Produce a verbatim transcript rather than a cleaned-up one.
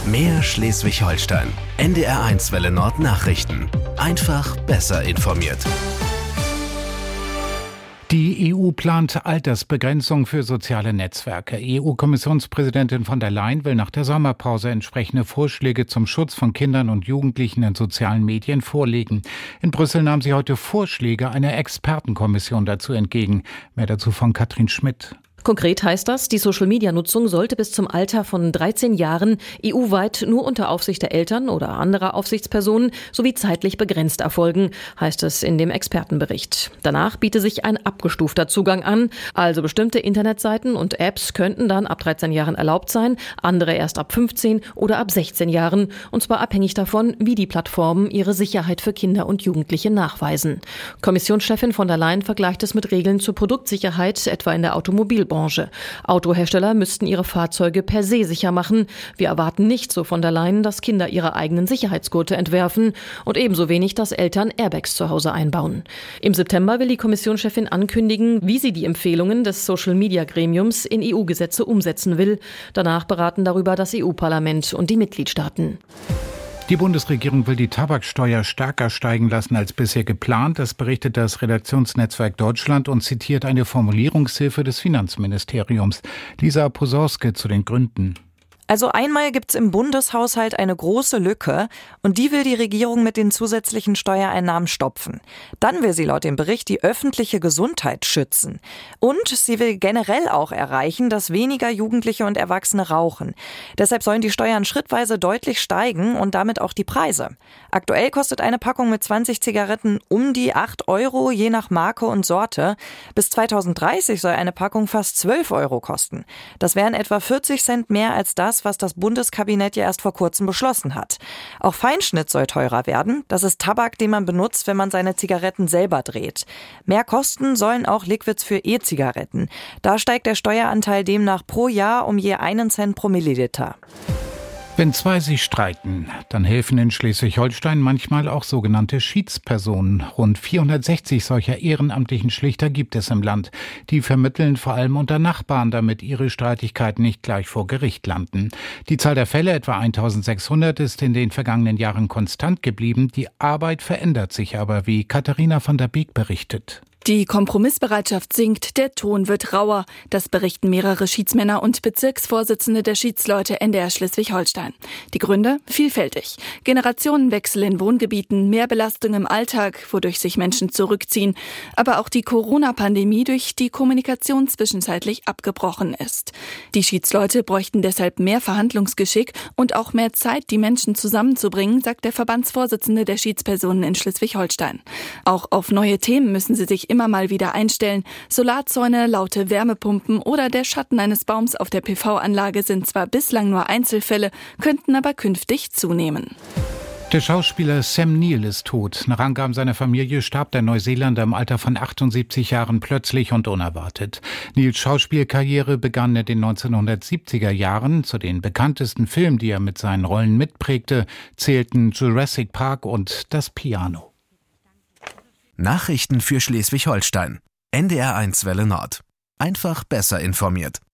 Mehr Schleswig-Holstein. N D R eins Welle Nord Nachrichten. Einfach besser informiert. Die E U plant Altersbegrenzung für soziale Netzwerke. E U-Kommissionspräsidentin von der Leyen will nach der Sommerpause entsprechende Vorschläge zum Schutz von Kindern und Jugendlichen in sozialen Medien vorlegen. In Brüssel nahm sie heute Vorschläge einer Expertenkommission dazu entgegen. Mehr dazu von Katrin Schmidt. Konkret heißt das, die Social-Media-Nutzung sollte bis zum Alter von dreizehn Jahren E U-weit nur unter Aufsicht der Eltern oder anderer Aufsichtspersonen sowie zeitlich begrenzt erfolgen, heißt es in dem Expertenbericht. Danach biete sich ein abgestufter Zugang an, also bestimmte Internetseiten und Apps könnten dann ab dreizehn Jahren erlaubt sein, andere erst ab fünfzehn oder ab sechzehn Jahren, und zwar abhängig davon, wie die Plattformen ihre Sicherheit für Kinder und Jugendliche nachweisen. Kommissionschefin von der Leyen vergleicht es mit Regeln zur Produktsicherheit, etwa in der Automobilbranche. Branche. Autohersteller müssten ihre Fahrzeuge per se sicher machen. Wir erwarten nicht, so von der Leyen, dass Kinder ihre eigenen Sicherheitsgurte entwerfen und ebenso wenig, dass Eltern Airbags zu Hause einbauen. Im September will die Kommissionschefin ankündigen, wie sie die Empfehlungen des Social-Media-Gremiums in E U-Gesetze umsetzen will. Danach beraten darüber das E U-Parlament und die Mitgliedstaaten. Die Bundesregierung will die Tabaksteuer stärker steigen lassen als bisher geplant. Das berichtet das Redaktionsnetzwerk Deutschland und zitiert eine Formulierungshilfe des Finanzministeriums. Lisa Posorske zu den Gründen. Also einmal gibt's im Bundeshaushalt eine große Lücke und die will die Regierung mit den zusätzlichen Steuereinnahmen stopfen. Dann will sie laut dem Bericht die öffentliche Gesundheit schützen. Und sie will generell auch erreichen, dass weniger Jugendliche und Erwachsene rauchen. Deshalb sollen die Steuern schrittweise deutlich steigen und damit auch die Preise. Aktuell kostet eine Packung mit zwanzig Zigaretten um die acht Euro, je nach Marke und Sorte. Bis zweitausenddreißig soll eine Packung fast zwölf Euro kosten. Das wären etwa vierzig Cent mehr als das, was das Bundeskabinett ja erst vor kurzem beschlossen hat. Auch Feinschnitt soll teurer werden. Das ist Tabak, den man benutzt, wenn man seine Zigaretten selber dreht. Mehr kosten sollen auch Liquids für E-Zigaretten. Da steigt der Steueranteil demnach pro Jahr um je einen Cent pro Milliliter. Wenn zwei sich streiten, dann helfen in Schleswig-Holstein manchmal auch sogenannte Schiedspersonen. Rund vierhundertsechzig solcher ehrenamtlichen Schlichter gibt es im Land. Die vermitteln vor allem unter Nachbarn, damit ihre Streitigkeiten nicht gleich vor Gericht landen. Die Zahl der Fälle, etwa eintausendsechshundert, ist in den vergangenen Jahren konstant geblieben. Die Arbeit verändert sich aber, wie Katharina von der Beek berichtet. Die Kompromissbereitschaft sinkt, der Ton wird rauer. Das berichten mehrere Schiedsmänner und Bezirksvorsitzende der Schiedsleute N D R Schleswig-Holstein. Die Gründe? Vielfältig. Generationenwechsel in Wohngebieten, mehr Belastung im Alltag, wodurch sich Menschen zurückziehen. Aber auch die Corona-Pandemie, durch die Kommunikation zwischenzeitlich abgebrochen ist. Die Schiedsleute bräuchten deshalb mehr Verhandlungsgeschick und auch mehr Zeit, die Menschen zusammenzubringen, sagt der Verbandsvorsitzende der Schiedspersonen in Schleswig-Holstein. Auch auf neue Themen müssen sie sich immer mal wieder einstellen. Solarzäune, laute Wärmepumpen oder der Schatten eines Baums auf der P V-Anlage sind zwar bislang nur Einzelfälle, könnten aber künftig zunehmen. Der Schauspieler Sam Neill ist tot. Nach Angaben seiner Familie starb der Neuseeländer im Alter von achtundsiebzig Jahren plötzlich und unerwartet. Neills Schauspielkarriere begann in den neunzehnhundertsiebziger Jahren. Zu den bekanntesten Filmen, die er mit seinen Rollen mitprägte, zählten Jurassic Park und Das Piano. Nachrichten für Schleswig-Holstein. N D R eins Welle Nord. Einfach besser informiert.